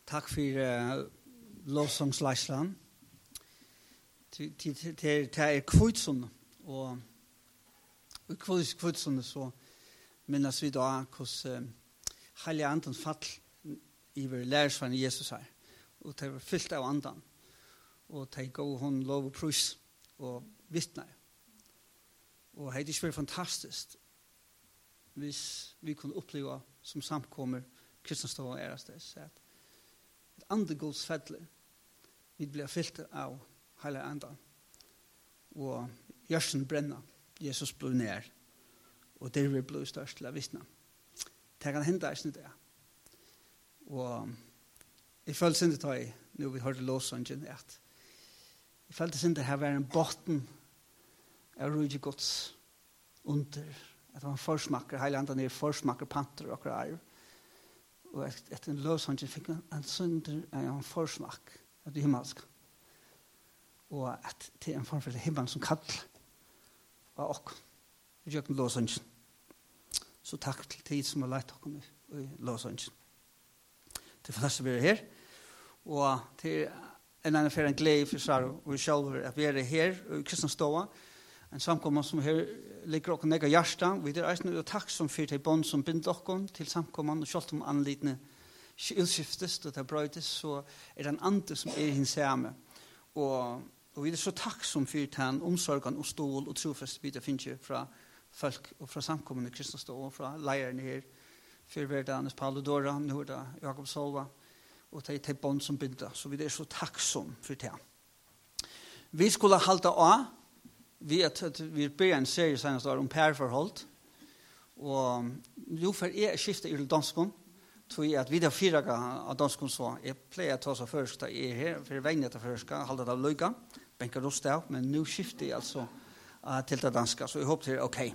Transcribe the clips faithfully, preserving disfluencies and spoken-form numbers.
Takk for uh, lovsangsleisland. Det er kvitsundet, og i kvitsundet så minnes vi da hvordan uh, Hellige Anden fall i vår lærersvann Jesus her, og det var fyllt av andan, og det gav hun lov og prus og vittner. Og det er ikke fantastisk hvis vi kunne oppleve som samkommer kristendom og ærastes, at et andre Guds fedle vi blir fyllt av Hellige Anden, og hjørsen brenner, Jesus blev nær, og det vil bli størst til å vittne. Det kan hende ikke det. Og jeg følte ikke det når vi hørte lovsangen, at jeg følte ikke det her var en botten av rydde Guds under, at han forsmakker, Hellige Anden er forsmakker panter og arv, og etter en lovsangen fikk en synder av en forsmak av det himmelske, og at det er en form for himmelen som kaller av oss. Vi gjør en lovsangen. Så takk til tid som har lett dere i lovsangen. Det er fantastisk å være her, og det er en annen for en glede for Sara og vi selv at vi er her i Kristianståa, en samkommer som her ligger dere ned av hjertet. Vi er eisende og takk som for til bånd som binder dere til samkommeren, og selv om anledende ikke utskiftes og det brøytes, så er det en andre som er hins hjemme. Og, og vi er så takk som for til en omsorgen og stål og trofest vi det finner fra folk og fra samkommende Kristianståa og fra leirene her, for hverdagens Paul og Dora, nå er det Jakob Solva, og det er til bånd som binder. Så vi er så takksom for det. Vi skulle halte av, vi, at, vi ber en serie senest år om pærforhold, og jo for jeg skifter i danskon, tror jeg at vi har fire av danskon så, jeg pleier å ta seg først da jeg er her, for jeg vegner til først, halte det av løyga, benker rost av, men nå skifter jeg altså uh, til det danska, så jeg håper det er ok.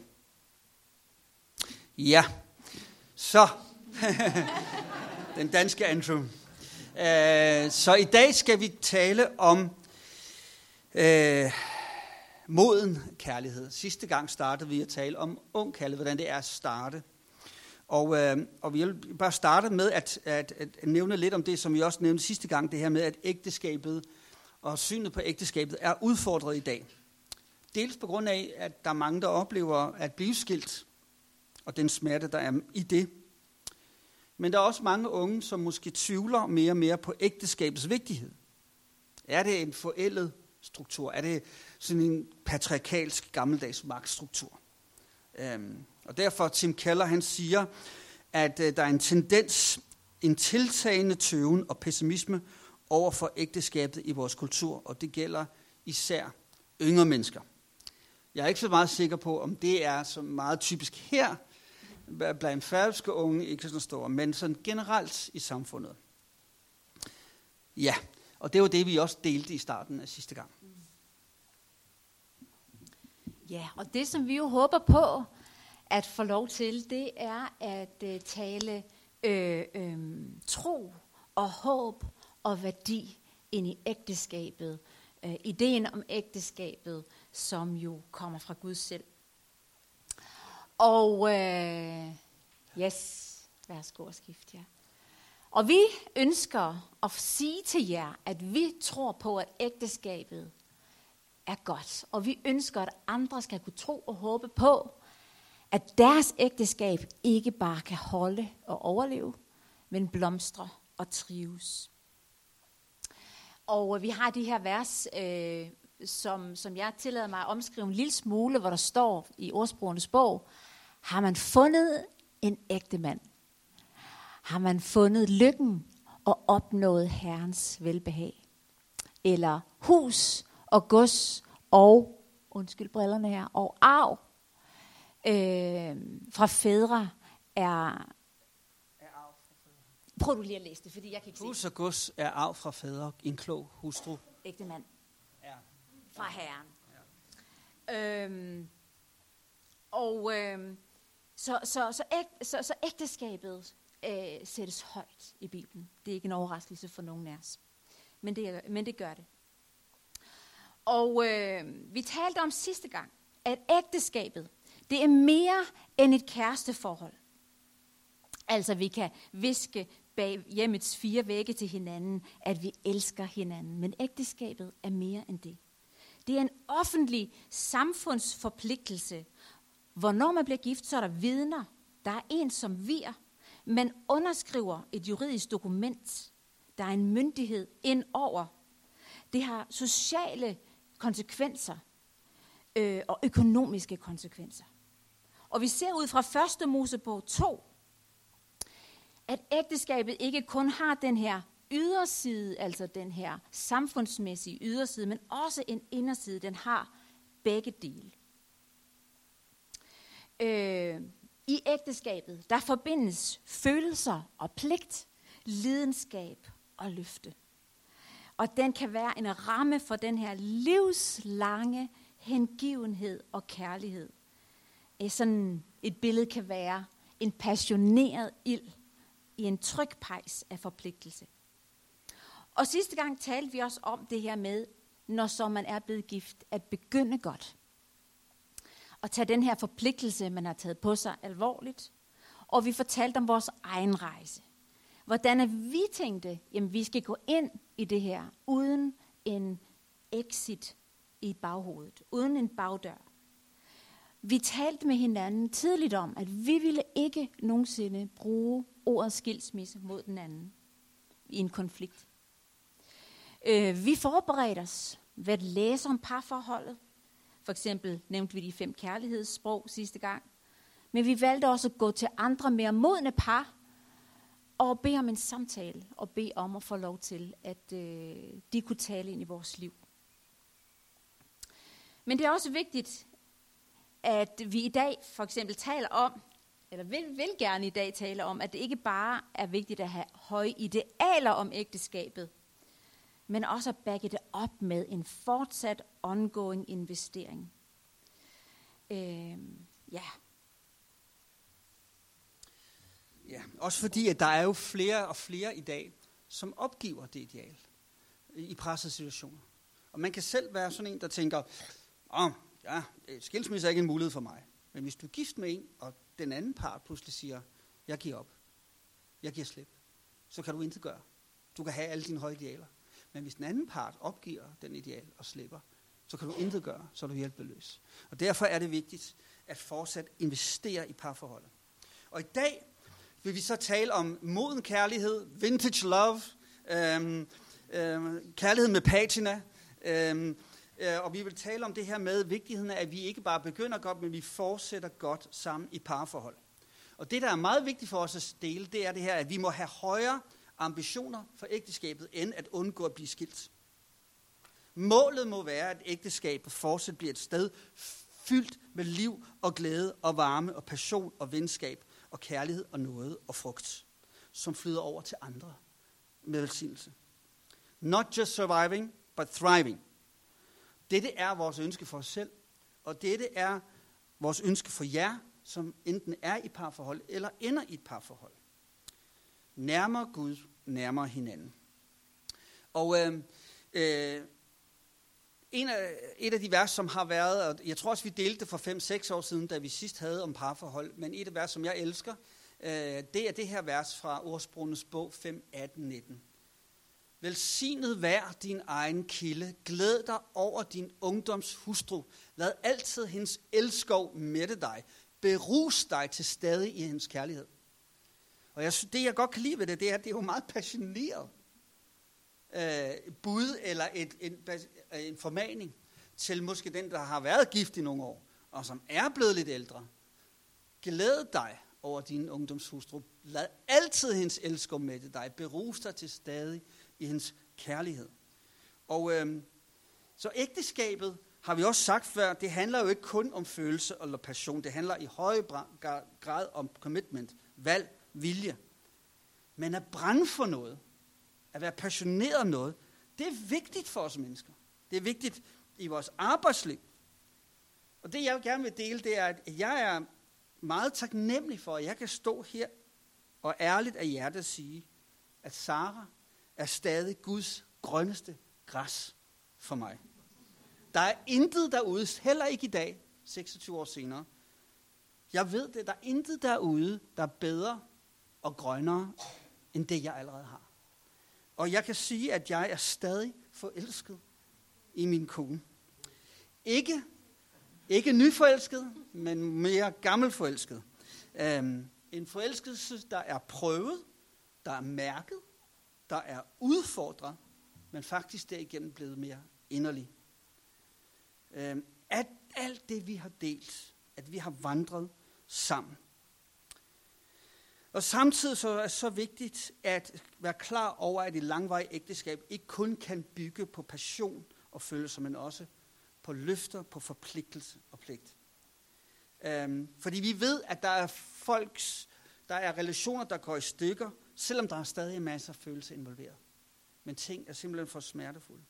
Ja, så, den danske intro. Uh, så i dag skal vi tale om uh, moden kærlighed. Sidste gang startede vi at tale om ung kærlighed, hvordan det er at starte. Og, øh, og vi vil bare starte med at, at, at nævne lidt om det, som vi også nævnte sidste gang, det her med, at ægteskabet og synet på ægteskabet er udfordret i dag. Dels på grund af, at der er mange, der oplever at blive skilt, og den smerte, der er i det. Men der er også mange unge, som måske tvivler mere og mere på ægteskabets vigtighed. Er det en forældet struktur? Er det sådan en patriarkalsk gammeldags magtstruktur? Um, og derfor Tim Keller, han siger, at uh, der er en tendens, en tiltagende tøven og pessimisme over for ægteskabet i vores kultur, og det gælder især yngre mennesker. Jeg er ikke så meget sikker på, om det er så meget typisk her, blandt færøske unge i Kristianståa, men sådan generelt i samfundet. Ja, og det var det, vi også delte i starten af sidste gang. Ja, og det som vi jo håber på at få lov til, det er at uh, tale øh, øh, tro og håb og værdi ind i ægteskabet. Uh, ideen om ægteskabet, som jo kommer fra Gud selv. Og uh, yes, værsgo og skift, ja. Og vi ønsker at sige til jer, at vi tror på, at ægteskabet er godt. Og vi ønsker, at andre skal kunne tro og håbe på, at deres ægteskab ikke bare kan holde og overleve, men blomstre og trives. Og vi har de her vers, øh, som, som jeg tillader mig at omskrive en lille smule, hvor der står i Ordsprogenes bog, har man fundet en ægte mand? Har man fundet lykken og opnået Herrens velbehag? Eller hus og gods og, undskyld brillerne her, og arv øh, fra fædre er... Prøv du lige at læse det, fordi jeg kan ikke se. Hus og gods er arv fra fædre, en klog hustru. Ægte mand. Ja. Fra Herren. Ja. Øhm, og øhm, så, så, så, æg, så, så ægteskabet øh, sættes højt i Bibelen. Det er ikke en overraskelse for nogen af os. Men det, men det gør det. Og øh, vi talte om sidste gang, at ægteskabet, det er mere end et kæresteforhold. Altså vi kan viske bag hjemmets fire vægge til hinanden, at vi elsker hinanden. Men ægteskabet er mere end det. Det er en offentlig samfundsforpligtelse. Hvornår man bliver gift, så er der vidner. Der er en, som vier. Man underskriver et juridisk dokument. Der er en myndighed ind over. Det har sociale konsekvenser øh, og økonomiske konsekvenser. Og vi ser ud fra første Mosebog to, at ægteskabet ikke kun har den her yderside, altså den her samfundsmæssige yderside, men også en inderside. Den har begge dele. Øh, I ægteskabet, der forbindes følelser og pligt, lidenskab og løfte. Og den kan være en ramme for den her livslange hengivenhed og kærlighed. Sådan et billede kan være en passioneret ild i en tryg pejs af forpligtelse. Og sidste gang talte vi også om det her med, når så man er blevet gift, at begynde godt. Og tage den her forpligtelse, man har taget på sig, alvorligt. Og vi fortalte om vores egen rejse. Hvordan er vi tænkte, jamen vi skal gå ind i det her, uden en exit i baghovedet, uden en bagdør. Vi talte med hinanden tidligt om, at vi ville ikke nogensinde bruge ordet skilsmisse mod den anden i en konflikt. Øh, vi forberedte os ved at læse om parforholdet. For eksempel nævnte vi de fem kærlighedssprog sidste gang. Men vi valgte også at gå til andre mere modne par og bede om en samtale og bede om at få lov til, at øh, de kunne tale ind i vores liv. Men det er også vigtigt, at vi i dag for eksempel taler om, eller vil, vil gerne i dag tale om, at det ikke bare er vigtigt at have høje idealer om ægteskabet, men også at backe det op med en fortsat ongoing investering. Øh, ja. Ja, også fordi, at der er jo flere og flere i dag, som opgiver det ideal i pressede situationer. Og man kan selv være sådan en, der tænker, åh, ja, skilsmisse er ikke en mulighed for mig. Men hvis du er gift med en, og den anden part pludselig siger, jeg giver op, jeg giver slip, så kan du intet gøre. Du kan have alle dine høje idealer. Men hvis den anden part opgiver den ideal og slipper, så kan du intet gøre, så er du hjælpeløs. Og derfor er det vigtigt at fortsat investere i parforholdet. Og i dag vil vi så tale om moden kærlighed, vintage love, øhm, øhm, kærlighed med patina, øhm, øh, og vi vil tale om det her med vigtigheden af, at vi ikke bare begynder godt, men vi fortsætter godt sammen i parforhold. Og det, der er meget vigtigt for os at dele, det er det her, at vi må have højere ambitioner for ægteskabet, end at undgå at blive skilt. Målet må være, at ægteskabet fortsat bliver et sted fyldt med liv og glæde og varme og passion og venskab og kærlighed og nåde og frugt, som flyder over til andre med velsignelse. Not just surviving, but thriving. Dette er vores ønske for os selv, og dette er vores ønske for jer, som enten er i parforhold eller ender i et parforhold. Nærmere Gud, nærmere hinanden. Og øh, øh, en af, et af de vers, som har været, og jeg tror også, vi delte det for fem seks år siden, da vi sidst havde om parforhold, men et af vers, som jeg elsker, øh, det er det her vers fra Ordsprogenes bog fem atten nitten. Velsignet vær din egen kilde, glæd dig over din ungdoms hustru, lad altid hendes elskov mætte dig, berus dig til stadig i hendes kærlighed. Og jeg, det, jeg godt kan lide ved det, det er, at det er jo meget passioneret øh, bud eller et, en, en formaning til måske den, der har været gift i nogle år, og som er blevet lidt ældre. Glæd dig over din ungdomshustru. Lad altid hendes elsker mætte dig. Berus dig til stadig i hendes kærlighed. Og øh, så ægteskabet, har vi også sagt før, det handler jo ikke kun om følelse eller passion. Det handler i høj grad om commitment, valg, vilje. Men at brænde for noget, at være passioneret om noget, det er vigtigt for os mennesker. Det er vigtigt i vores arbejdsliv. Og det jeg gerne vil dele, det er, at jeg er meget taknemmelig for, at jeg kan stå her og ærligt af hjertet sige, at Sara er stadig Guds grønneste græs for mig. Der er intet derude, heller ikke i dag, seksogtyve år senere. Jeg ved det, der er intet derude, der er bedre og grønnere end det, jeg allerede har. Og jeg kan sige, at jeg er stadig forelsket i min kone. Ikke, ikke nyforelsket, men mere gammelforelsket. Um, en forelskelse, der er prøvet, der er mærket, der er udfordret, men faktisk derigennem blevet mere inderlig. Um, at alt det, vi har delt, at vi har vandret sammen. Og samtidig så er det så vigtigt at være klar over, at et langvarigt ægteskab ikke kun kan bygge på passion og følelser, men også på løfter, på forpligtelse og pligt. Um, fordi vi ved, at der er folks, der er relationer, der går i stykker, selvom der er stadig masser af følelser involveret. Men ting er simpelthen for smertefulde.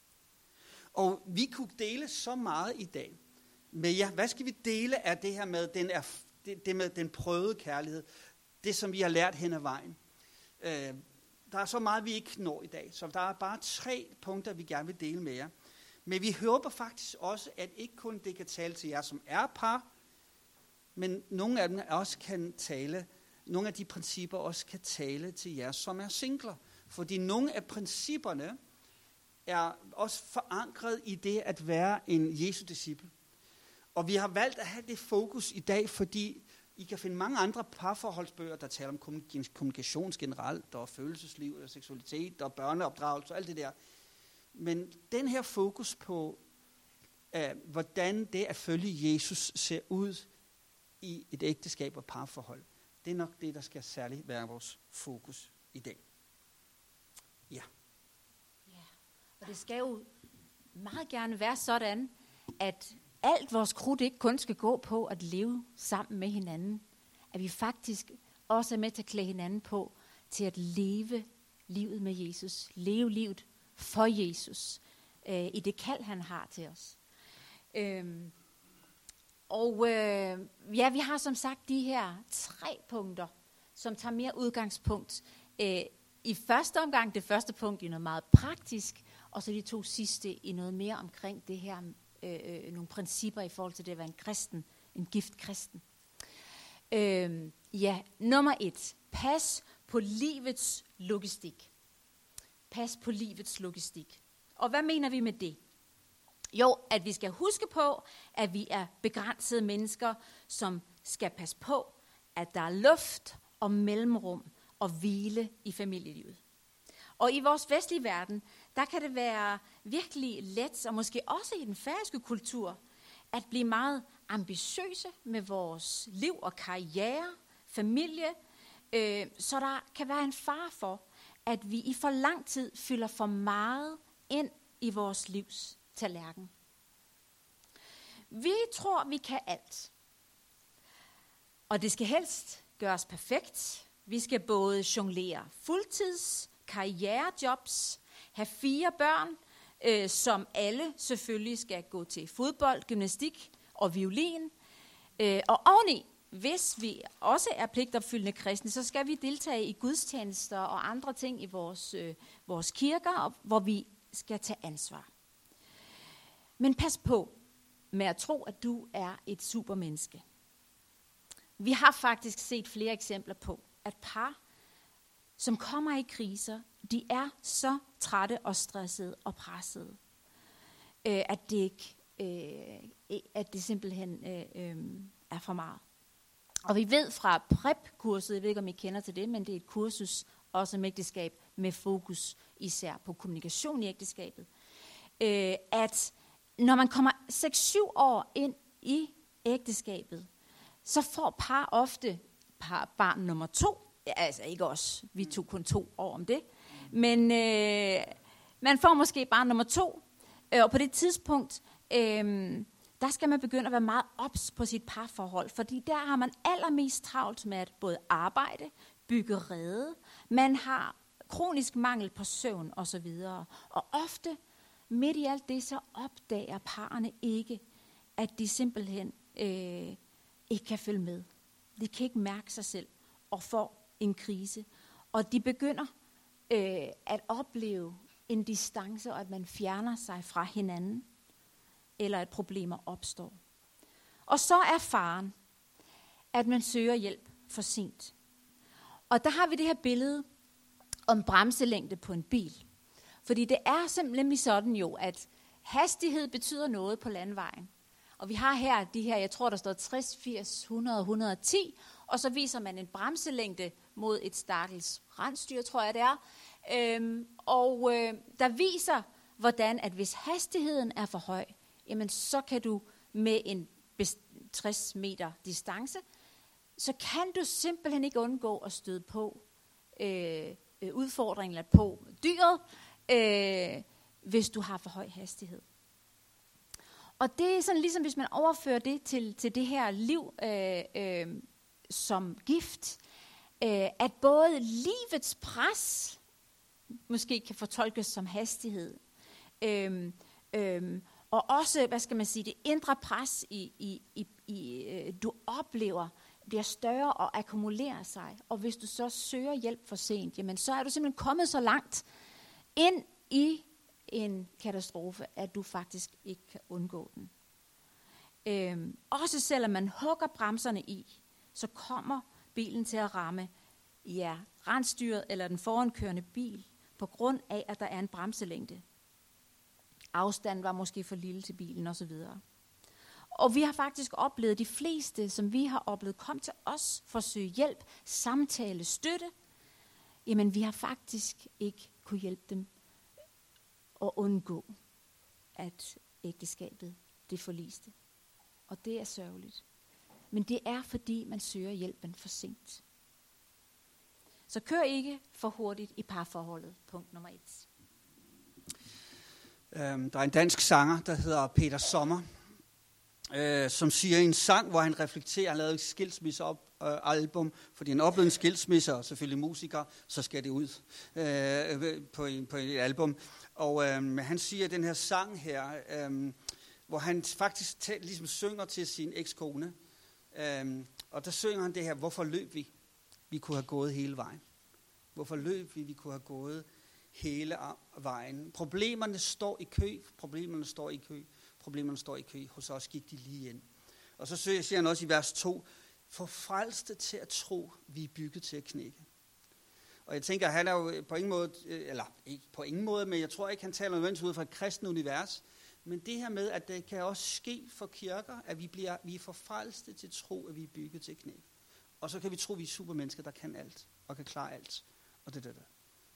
Og vi kunne dele så meget i dag. Men ja, hvad skal vi dele af det her med den, er, det, det med den prøvede kærlighed? Det, som vi har lært hen ad vejen. Øh, der er så meget, vi ikke når i dag. Så der er bare tre punkter, vi gerne vil dele med jer. Men vi håber faktisk også, at ikke kun det kan tale til jer, som er par, men nogle af dem også kan tale, nogle af de principper også kan tale til jer, som er singler. Fordi nogle af principperne er også forankret i det at være en Jesu disciple. Og vi har valgt at have det fokus i dag, fordi I kan finde mange andre parforholdsbøger, der taler om kommunikation generelt, og følelsesliv, og seksualitet, og børneopdragelse, og alt det der. Men den her fokus på, uh, hvordan det at følge Jesus ser ud i et ægteskab og parforhold, det er nok det, der skal særligt være vores fokus i dag. Ja. Ja, og det skal jo meget gerne være sådan, at alt vores krudt ikke kun skal gå på at leve sammen med hinanden. At vi faktisk også er med til at klæde hinanden på til at leve livet med Jesus. Leve livet for Jesus. Øh, I det kald, han har til os. Øhm, og øh, ja, vi har som sagt de her tre punkter, som tager mere udgangspunkt. Øh, I første omgang, det første punkt i noget meget praktisk, og så de to sidste i noget mere omkring det her Øh, nogle principper i forhold til det at være en kristen, en gift kristen. Øh, ja, nummer et. Pas på livets logistik. Pas på livets logistik. Og hvad mener vi med det? Jo, at vi skal huske på, at vi er begrænsede mennesker, som skal passe på, at der er luft og mellemrum og hvile i familielivet. Og i vores vestlige verden, der kan det være virkelig let, og måske også i den færøske kultur, at blive meget ambitiøse med vores liv og karriere, familie, øh, så der kan være en fare for, at vi i for lang tid fylder for meget ind i vores livs tallerken. Vi tror, vi kan alt. Og det skal helst gøres perfekt. Vi skal både jonglere fuldtids, karrierejobs, have fire børn, øh, som alle selvfølgelig skal gå til fodbold, gymnastik og violin. Øh, og oveni, hvis vi også er pligtopfyldende kristne, så skal vi deltage i gudstjenester og andre ting i vores, øh, vores kirker, hvor vi skal tage ansvar. Men pas på med at tro, at du er et supermenneske. Vi har faktisk set flere eksempler på, at par, som kommer i kriser, de er så trætte og stressede og pressede, øh, at, det ikke, øh, at det simpelthen øh, øh, er for meget. Og vi ved fra P R E P-kurset, jeg ved ikke om I kender til det, men det er et kursus også om ægteskab med fokus især på kommunikation i ægteskabet, øh, at når man kommer seks syv år ind i ægteskabet, så får par ofte par barn nummer to. Altså ikke os, vi tog kun to år om det. Men øh, man får måske barn nummer to, øh, og på det tidspunkt, øh, der skal man begynde at være meget ops på sit parforhold, fordi der har man allermest travlt med at både arbejde, bygge rede, man har kronisk mangel på søvn osv. Og ofte midt i alt det, så opdager parerne ikke, at de simpelthen øh, ikke kan følge med. De kan ikke mærke sig selv og får en krise. Og de begynder øh, at opleve en distance, og at man fjerner sig fra hinanden, eller at problemer opstår. Og så er faren, at man søger hjælp for sent. Og der har vi det her billede om bremselængde på en bil. Fordi det er simpelthen sådan jo, at hastighed betyder noget på landvejen. Og vi har her de her, jeg tror der står tres, firs, hundrede, et hundrede og ti, og så viser man en bremselængde mod et stakkels rensdyr, tror jeg det er. Øhm, og øh, der viser, hvordan at hvis hastigheden er for høj, jamen så kan du med en tres meter distance, så kan du simpelthen ikke undgå at støde på øh, udfordringen eller på dyret, øh, hvis du har for høj hastighed. Og det er sådan ligesom, hvis man overfører det til, til det her liv øh, øh, som gift, øh, at både livets pres måske kan fortolkes som hastighed, øh, øh, og også, hvad skal man sige, det indre pres, i, i, i, i, øh, du oplever, bliver større og akkumulerer sig. Og hvis du så søger hjælp for sent, jamen så er du simpelthen kommet så langt ind i en katastrofe, at du faktisk ikke kan undgå den. Øhm, også selvom man hugger bremserne i, så kommer bilen til at ramme ja, rensdyret eller den forankørende bil, på grund af, at der er en bremselængde. Afstanden var måske for lille til bilen osv. Og vi har faktisk oplevet, de fleste, som vi har oplevet, kom til os for at søge hjælp, samtale, støtte. Jamen, vi har faktisk ikke kunne hjælpe dem at undgå, at ægteskabet det forliste. Og det er sørgeligt. Men det er, fordi man søger hjælpen for sent. Så kør ikke for hurtigt i parforholdet. Punkt nummer et. Um, der er en dansk sanger, der hedder Peter Sommer, uh, som siger i en sang, hvor han reflekterer, han lavede et skilsmissealbum, fordi han oplevede en skilsmisse, og selvfølgelig musiker, så skal det ud uh, på, en, på et album. Og um, han siger den her sang her, um, hvor han faktisk tæ- ligesom synger til sin ekskone, um, og der synger han det her, hvorfor løb vi? Vi kunne have gået hele vejen. Hvorfor løb vi? Vi kunne have gået hele vejen. Problemerne står i kø, problemerne står i kø, problemerne står i kø. Hos os gik de lige ind. Og så siger han også i vers to, forfrelste til at tro, vi er bygget til at knække. Og jeg tænker, han er jo på ingen måde, eller ikke på ingen måde, men jeg tror ikke, han taler nødvendigvis ud fra et kristen univers. Men det her med, at det kan også ske for kirker, at vi, bliver, vi er forfrelste til at tro, at vi er bygget til at knække. Og så kan vi tro, at vi er supermennesker, der kan alt, og kan klare alt. Og det, det, det.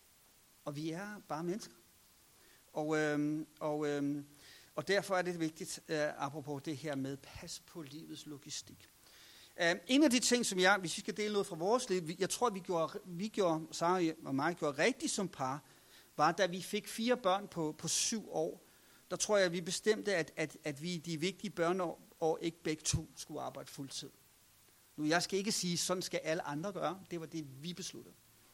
Og vi er bare mennesker. Og, øhm, og, øhm, og derfor er det vigtigt, øh, apropos det her med, pas på livets logistik. Um, en af de ting, som jeg, hvis vi skal dele noget fra vores liv, vi, jeg tror, vi gjorde, vi gjorde, Sarah og mig gjorde rigtigt som par, var, da vi fik fire børn på, på syv år, der tror jeg, vi bestemte, at, at, at vi de vigtige børneår ikke begge to skulle arbejde fuldtid. Nu, jeg skal ikke sige, sådan skal alle andre gøre. Det var det, vi besluttede.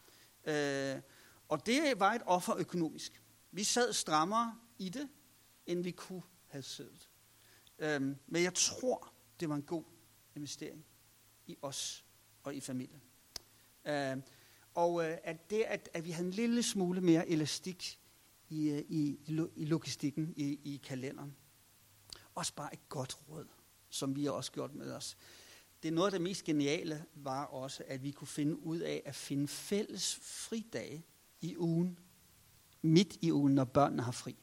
Uh, og det var et offer økonomisk. Vi sad strammere i det, end vi kunne have siddet. Uh, men jeg tror, det var en god investering i os og i familien. Uh, og uh, at det, at, at vi havde en lille smule mere elastik i, uh, i, i logistikken, i, i kalenderen. Også bare et godt råd, som vi har også gjort med os. Det er noget af det mest geniale var også, at vi kunne finde ud af at finde fælles fridage i ugen, midt i ugen, når børnene har fri.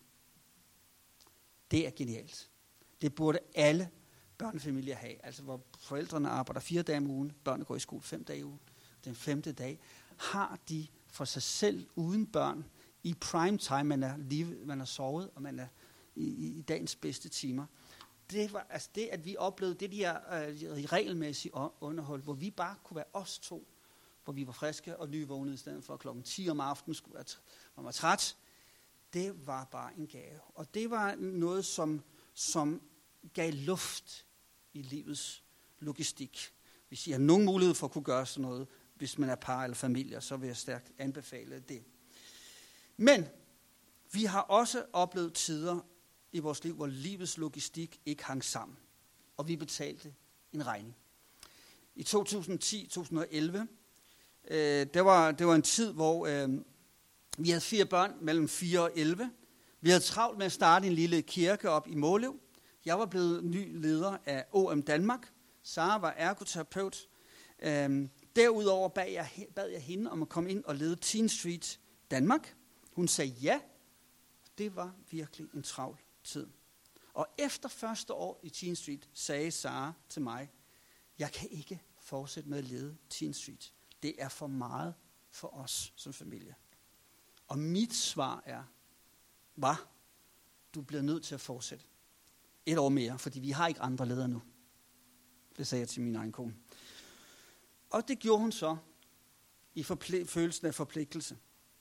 Det er genialt. Det burde alle børnefamilier have. Altså hvor forældrene arbejder fire dage om ugen, børnene går i skole fem dage i ugen. Den femte dag har de for sig selv uden børn i prime time, man er, live, man er sovet, og man er i, i, i dagens bedste timer. Det var altså det, at vi oplevede det der øh, regelmæssige underhold, hvor vi bare kunne være os to, hvor vi var friske og nyvågnede i stedet for klokken ti om aftenen, skulle være, man var træt. Det var bare en gave. Og det var noget, som, som gav luft i livets logistik. Hvis I har nogen mulighed for at kunne gøre sådan noget, hvis man er par eller familie, så vil jeg stærkt anbefale det. Men vi har også oplevet tider i vores liv, hvor livets logistik ikke hang sammen. Og vi betalte en regning. I to tusind og ti til to tusind og elleve, øh, det, var, det var en tid, hvor øh, vi havde fire børn mellem fire og elleve. Vi havde travlt med at starte en lille kirke op i Måløv. Jeg var blevet ny leder af O M Danmark. Sarah var ergoterapeut. Øh, derudover bad jeg, bad jeg hende om at komme ind og lede Teen Street Danmark. Hun sagde ja. Det var virkelig en travl tid. Og efter første år i Teen Street sagde Sara til mig, jeg kan ikke fortsætte med at lede Teen Street. Det er for meget for os som familie. Og mit svar er, hvad? Du bliver nødt til at fortsætte. Et år mere, fordi vi har ikke andre ledere nu. Det sagde jeg til min egen kone. Og det gjorde hun så i forpl- følelsen af forpligtelse.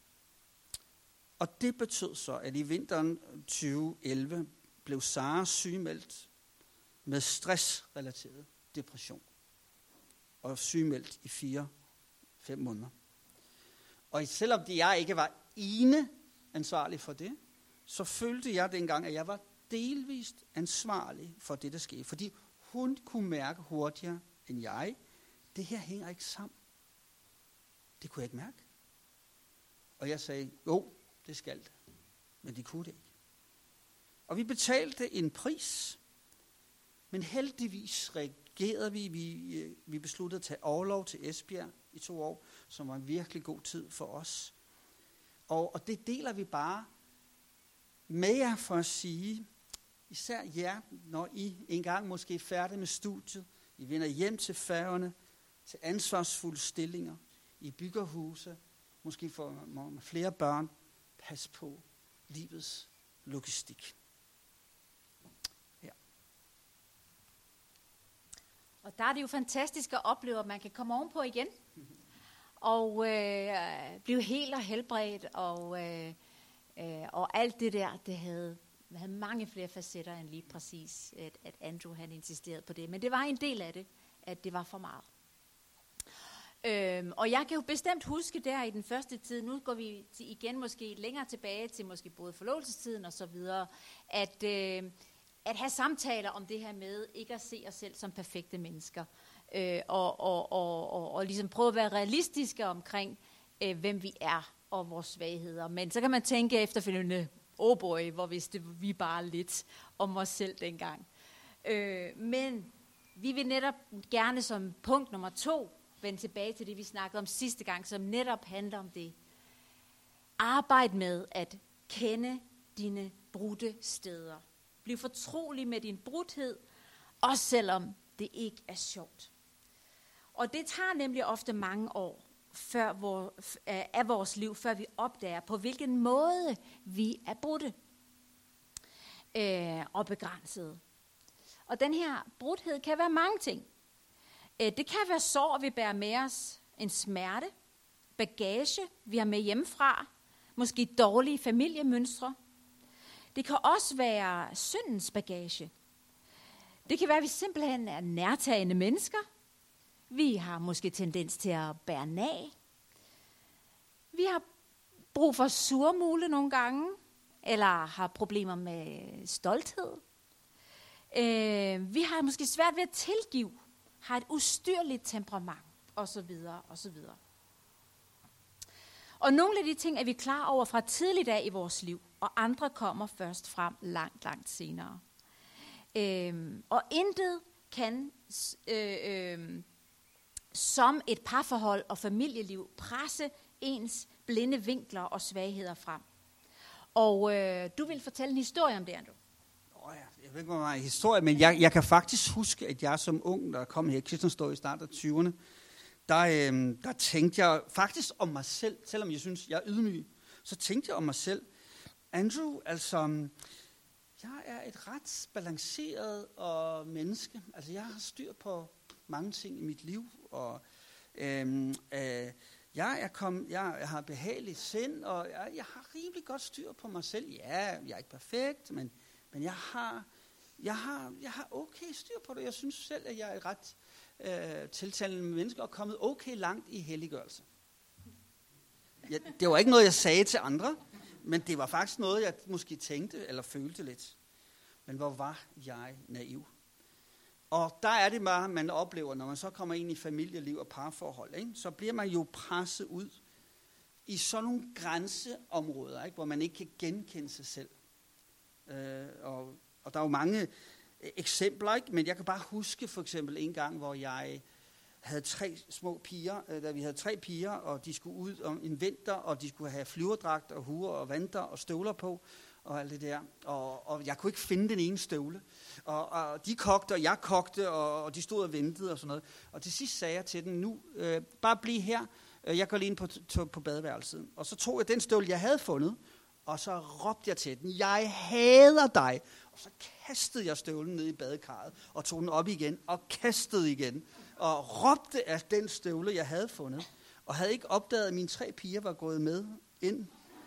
Og det betød så, at i vinteren tyve elleve blev Sara sygemeldt med stressrelateret depression. Og sygemeldt i fire, fem måneder. Og selvom jeg ikke var ene ansvarlig for det, så følte jeg dengang, at jeg var delvist ansvarlig for det, der skete. Fordi hun kunne mærke hurtigere end jeg, det her hænger ikke sammen. Det kunne jeg ikke mærke. Og jeg sagde, jo, det skal det. Men det kunne det ikke. Og vi betalte en pris, men heldigvis reagerede vi. Vi, vi besluttede at tage orlov til Esbjerg i to år, som var en virkelig god tid for os. Og, og det deler vi bare med jer for at sige, især jer, når I engang måske er færdige med studiet, I vender hjem til Færøerne, til ansvarsfulde stillinger, I bygger huse, måske får flere børn, pas på livets logistik. Ja. Og der er det jo fantastisk at opleve, at man kan komme ovenpå igen, og øh, blive helt og helbredt, og, øh, øh, og alt det der, det havde, havde mange flere facetter end lige præcis, at, at Andrew han insisterede på det. Men det var en del af det, at det var for meget. Øhm, og jeg kan jo bestemt huske der i den første tid, nu går vi til, igen måske længere tilbage til måske både forlovelsestiden og så videre, at, øh, at have samtaler om det her med ikke at se os selv som perfekte mennesker, øh, og, og, og, og, og ligesom prøve at være realistiske omkring, øh, hvem vi er og vores svagheder. Men så kan man tænke efterfølgende, oh boy, hvor vidste vi bare lidt om os selv dengang. Øh, men vi vil netop gerne som punkt nummer to, vende tilbage til det, vi snakkede om sidste gang, som netop handler om det. Arbejd med at kende dine brudte steder. Bliv fortrolig med din brudhed, også selvom det ikke er sjovt. Og det tager nemlig ofte mange år før vor, af vores liv, før vi opdager, på hvilken måde vi er brudte øh, og begrænsede. Og den her brudhed kan være mange ting. Det kan være sår, vi bærer med os, en smerte, bagage, vi har med hjemmefra, måske dårlige familiemønstre. Det kan også være syndens bagage. Det kan være, at vi simpelthen er nærtagende mennesker. Vi har måske tendens til at bære nag. Vi har brug for surmule nogle gange, eller har problemer med stolthed. Vi har måske svært ved at tilgive, har et ustyrligt temperament, og så videre, og så videre. Og nogle af de ting er vi klar over fra tidligt af i vores liv, og andre kommer først frem langt, langt senere. Øhm, og intet kan øh, øh, som et parforhold og familieliv presse ens blinde vinkler og svagheder frem. Og øh, du vil fortælle en historie om det, Andrew. Jeg ved ikke, hvor meget historie, men jeg, jeg kan faktisk huske, at jeg som ung, der kom her i Kristenstår i starten af tyverne, der, øh, der tænkte jeg faktisk om mig selv, selvom jeg synes, jeg er ydmyg, så tænkte jeg om mig selv, Andrew, altså, jeg er et ret balanceret og menneske. Altså, jeg har styr på mange ting i mit liv, og øh, øh, jeg, er kom, jeg, jeg har behageligt sind, og jeg, jeg har rimelig godt styr på mig selv. Ja, jeg er ikke perfekt, men Men jeg har, jeg, har, jeg har okay styr på det. Jeg synes selv, at jeg er et ret øh, tiltalende menneske og kommet okay langt i helliggørelse. Ja, det var ikke noget, jeg sagde til andre, men det var faktisk noget, jeg måske tænkte eller følte lidt. Men hvor var jeg naiv? Og der er det bare, man oplever, når man så kommer ind i familieliv og parforhold, ikke? Så bliver man jo presset ud i sådan nogle grænseområder, ikke? Hvor man ikke kan genkende sig selv. Uh, og, og der er jo mange eksempler, ikke? Men jeg kan bare huske for eksempel en gang, hvor jeg havde tre små piger, øh, da vi havde tre piger, og de skulle ud om en vinter, og de skulle have flyverdragt og huer og vanter og støvler på, og alt det der. Og, og jeg kunne ikke finde den ene støvle. Og, og de kogte, og jeg kogte, og, og de stod og ventede og sådan noget. Og til sidst sagde jeg til den, nu, øh, bare bliv her, jeg går lige ind på, to, på badeværelset. Og så tog jeg den støvle, jeg havde fundet, og så råbte jeg til den, jeg hader dig. Og så kastede jeg støvlen ned i badekarret, og tog den op igen, og kastede igen. Og råbte af den støvle, jeg havde fundet. Og havde ikke opdaget, at mine tre piger var gået med ind.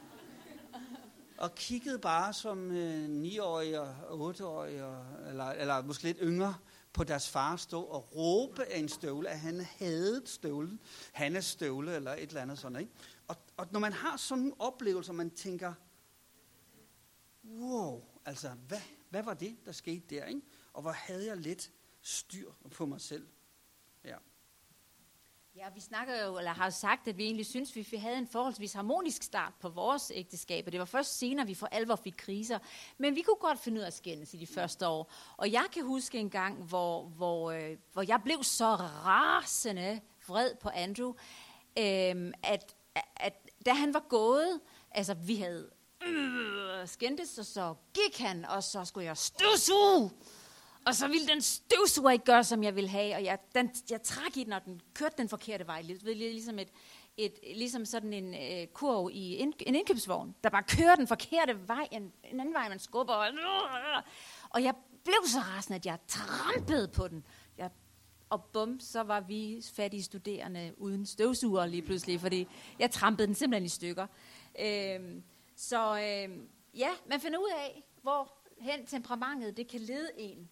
Og kiggede bare som øh, niårige og otteårige, og, eller, eller måske lidt yngre, på deres far stå og råbe af en støvle, at han havde støvlen. Hannes støvle, eller et eller andet sådan, ikke? Og, og når man har sådan nogle oplevelser, man tænker, wow, altså, hvad, hvad var det, der skete der, ikke? Og hvor havde jeg lidt styr på mig selv. Ja. Ja, vi snakker jo, eller har sagt, at vi egentlig synes, at vi havde en forholdsvis harmonisk start på vores ægteskab, og det var først senere, vi for alvor fik kriser. Men vi kunne godt finde ud af at skændes i de første år. Og jeg kan huske en gang, hvor, hvor, øh, hvor jeg blev så rasende vred på Andrew, øh, at, at da han var gået, altså vi havde øh, skændtes, og så gik han, og så skulle jeg støvsuge. Og så ville den støvsuger ikke gøre, som jeg ville have, og jeg, den, jeg trak i den, og den kørte den forkerte vej. Det er ligesom, et, et, ligesom sådan en øh, kurv i en, en indkøbsvogn, der bare kører den forkerte vej, en, en anden vej, man skubber. Og, og jeg blev så rasende, at jeg trampede på den. Jeg, og bum, så var vi fattige studerende uden støvsuger lige pludselig, fordi jeg trampede den simpelthen i stykker. Øhm, så øh, ja, man finder ud af, hvor hen temperamentet det kan lede en.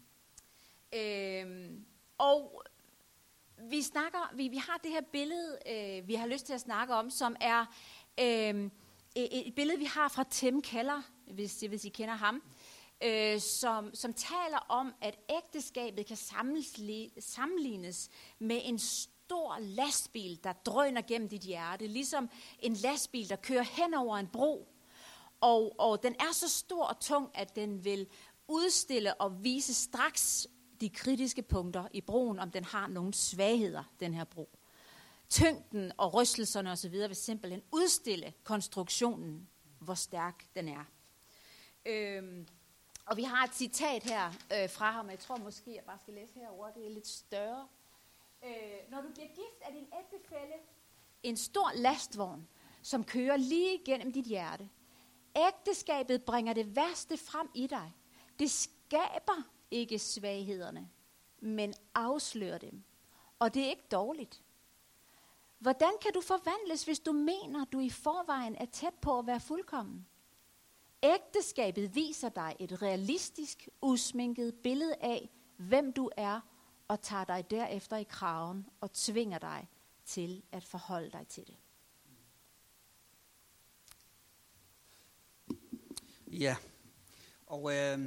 Øhm, og vi snakker, vi, vi har det her billede, øh, vi har lyst til at snakke om, som er øh, et, et billede, vi har fra Tim Keller, hvis, hvis I kender ham, øh, som, som taler om, at ægteskabet kan sammenlignes med en stor lastbil, der drøner gennem dit hjerte, ligesom en lastbil, der kører hen over en bro, og, og den er så stor og tung, at den vil udstille og vise straks de kritiske punkter i broen, om den har nogle svagheder, den her bro. Tyngden og rystelserne osv. vil simpelthen udstille konstruktionen, hvor stærk den er. Øhm, og vi har et citat her øh, fra ham, jeg tror måske, jeg bare skal læse herover, det er lidt større. Øh, når du bliver gift af din ægtefælle, en stor lastvogn, som kører lige igennem dit hjerte. Ægteskabet bringer det værste frem i dig. Det skaber ikke svaghederne, men afslører dem. Og det er ikke dårligt. Hvordan kan du forvandles, hvis du mener, du i forvejen er tæt på at være fuldkommen? Ægteskabet viser dig et realistisk, usminket billede af, hvem du er, og tager dig derefter i kraven og tvinger dig til at forholde dig til det. Ja, og øh,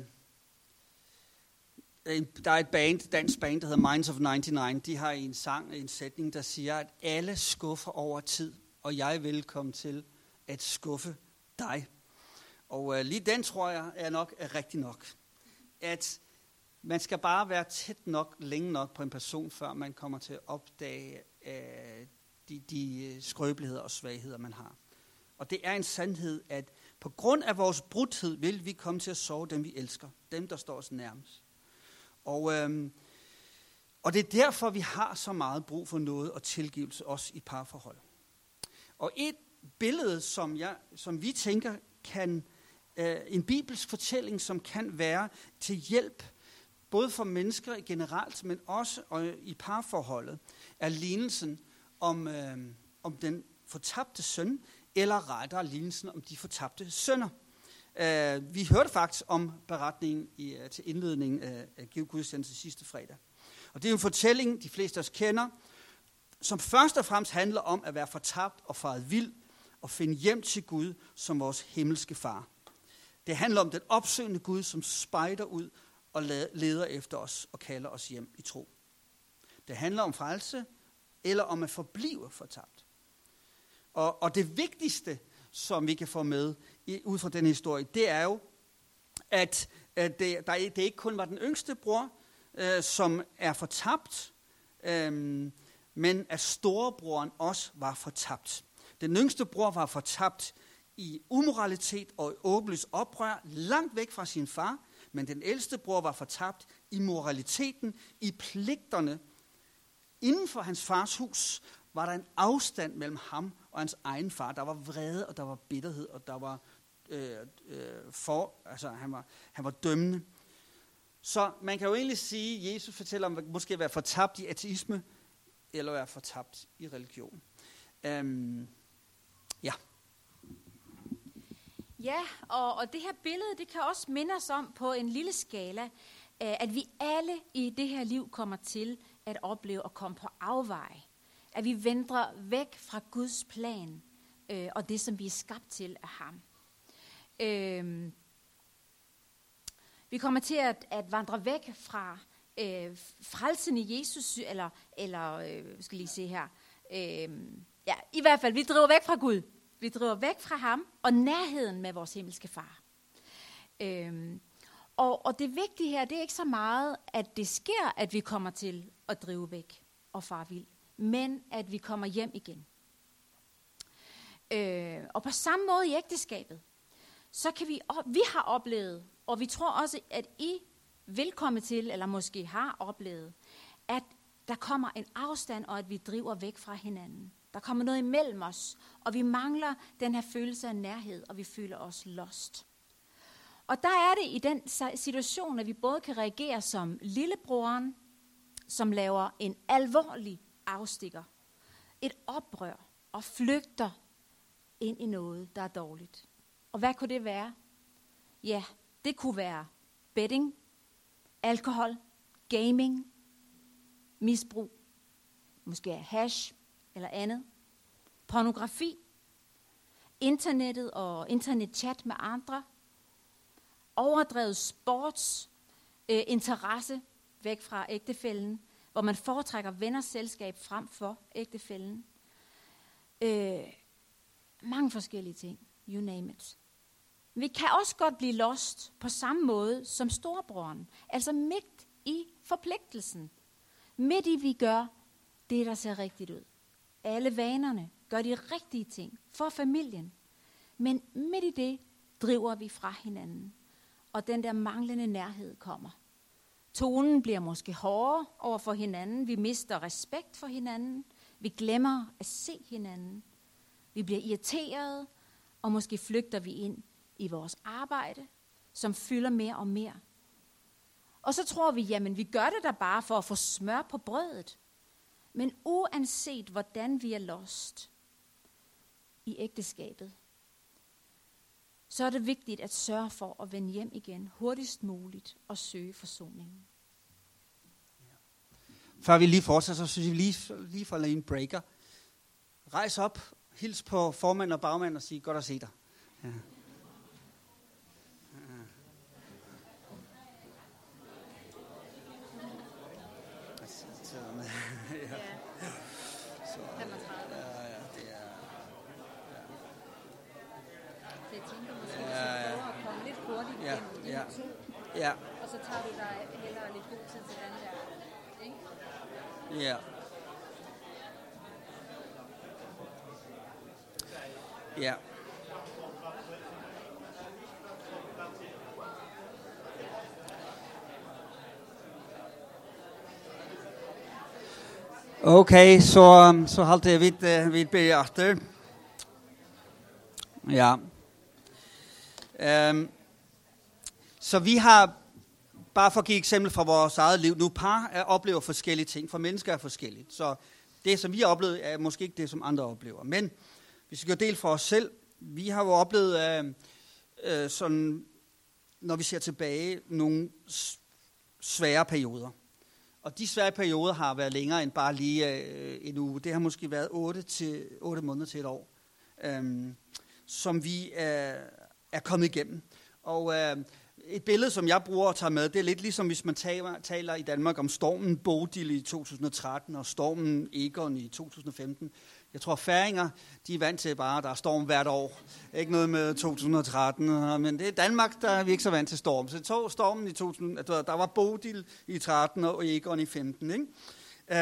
der er et band, dansk band, der hedder Minds of nioghalvfems. De har en sang, en sætning, der siger, at alle skuffer over tid, og jeg vil komme til at skuffe dig. Og øh, lige den tror jeg er nok er rigtig nok. At man skal bare være tæt nok, længe nok på en person, før man kommer til at opdage øh, de, de skrøbeligheder og svagheder, man har. Og det er en sandhed, at på grund af vores brudhed vil vi komme til at sove dem, vi elsker. Dem, der står os nærmest. Og, øhm, og det er derfor, vi har så meget brug for noget og tilgivelse, også i parforhold. Og et billede, som, jeg, som vi tænker kan, øh, en bibelsk fortælling, som kan være til hjælp, både for mennesker generelt, men også øh, i parforholdet, er lignelsen om, øh, om den fortabte søn, eller rettere lignelsen om de fortabte sønner. Uh, vi hørte faktisk om beretningen i, uh, til indledningen af, af gudstjenesten sidste fredag. Og det er en fortælling, de fleste af os kender, som først og fremmest handler om at være fortabt og faret vild, og finde hjem til Gud som vores himmelske far. Det handler om den opsøgende Gud, som spejder ud og leder efter os og kalder os hjem i tro. Det handler om frelse, eller om at forblive fortabt. Og, og det vigtigste, som vi kan få med i, ud fra den historie, det er jo, at, at det, der, det ikke kun var den yngste bror, øh, som er fortabt, øhm, men at storebroren også var fortabt. Den yngste bror var fortabt i umoralitet og i åbenlyst oprør, langt væk fra sin far, men den ældste bror var fortabt i moraliteten, i pligterne. Inden for hans fars hus var der en afstand mellem ham og hans egen far. Der var vrede, og der var bitterhed, og der var øh, øh, for, altså han var, han var dømmende. Så man kan jo egentlig sige, at Jesus fortæller om måske at være fortabt i ateisme, eller være fortabt i religion. Um, ja. Ja, og, og det her billede, det kan også minde os om på en lille skala, at vi alle i det her liv kommer til at opleve at komme på afveje. At vi vandrer væk fra Guds plan, øh, og det, som vi er skabt til af ham. Øh, vi kommer til at, at vandre væk fra øh, frelsen i Jesus, eller, eller øh, skal lige se her, øh, ja, i hvert fald, vi driver væk fra Gud. Vi driver væk fra ham, og nærheden med vores himmelske far. Øh, og, og det vigtige her, det er ikke så meget, at det sker, at vi kommer til at drive væk og fare vild, men at vi kommer hjem igen. Øh, og på samme måde i ægteskabet, så kan vi, vi har oplevet, og vi tror også, at I vil komme til, eller måske har oplevet, at der kommer en afstand, og at vi driver væk fra hinanden. Der kommer noget imellem os, og vi mangler den her følelse af nærhed, og vi føler os lost. Og der er det i den situation, at vi både kan reagere som lillebroren, som laver en alvorlig afstikker, et oprør og flygter ind i noget, der er dårligt. Og hvad kunne det være? Ja, det kunne være betting, alkohol, gaming, misbrug, måske hash eller andet, pornografi, internettet og internetchat med andre, overdrevet sports, øh, interesse væk fra ægtefællen, hvor man foretrækker venners selskab frem for ægtefællen. Øh, mange forskellige ting, you name it. Vi kan også godt blive lost på samme måde som storebroren, altså midt i forpligtelsen. Midt i vi gør det, der ser rigtigt ud. Alle vanerne gør de rigtige ting for familien, men midt i det driver vi fra hinanden, og den der manglende nærhed kommer. Tonen bliver måske hårdere over for hinanden, vi mister respekt for hinanden, vi glemmer at se hinanden, vi bliver irriterede, og måske flygter vi ind i vores arbejde, som fylder mere og mere. Og så tror vi, jamen vi gør det da bare for at få smør på brødet. Men uanset hvordan vi er lost i ægteskabet, så er det vigtigt at sørge for at vende hjem igen hurtigst muligt og søge forsoningen. Før vi lige fortsætter, så synes jeg lige, lige for at lade en breaker. Rejs op, hils på formand og bagmand og sig, godt at se dig. Ja. Ja. Og så tager du dig hellere lidt god tid til den der, ikke? Ja. Ja. Okay, så, så halter vi et, vi et beder efter. Ja. Um, Så vi har, bare for at give eksempel fra vores eget liv, nu par er, oplever forskellige ting, for mennesker er forskelligt. Så det, som vi har oplevet, er måske ikke det, som andre oplever. Men hvis vi gør del for os selv, vi har jo oplevet, øh, øh, sådan, når vi ser tilbage, nogle svære perioder. Og de svære perioder har været længere end bare lige øh, en uge. Det har måske været otte, til, otte måneder til et år, øh, som vi øh, er kommet igennem. Og øh, et billede, som jeg bruger og tager med, det er lidt ligesom, hvis man taler, taler i Danmark om stormen Bodil i to tusind og tretten og stormen Egon i to tusind og femten. Jeg tror, færinger, de er vant til bare, at der er storm hvert år. Ikke noget med to tusind og tretten, men det er Danmark, der er vi ikke så vant til storm. Så tog stormen i to tusind, der var Bodil i tretten og Egon i femten. Ikke? Um,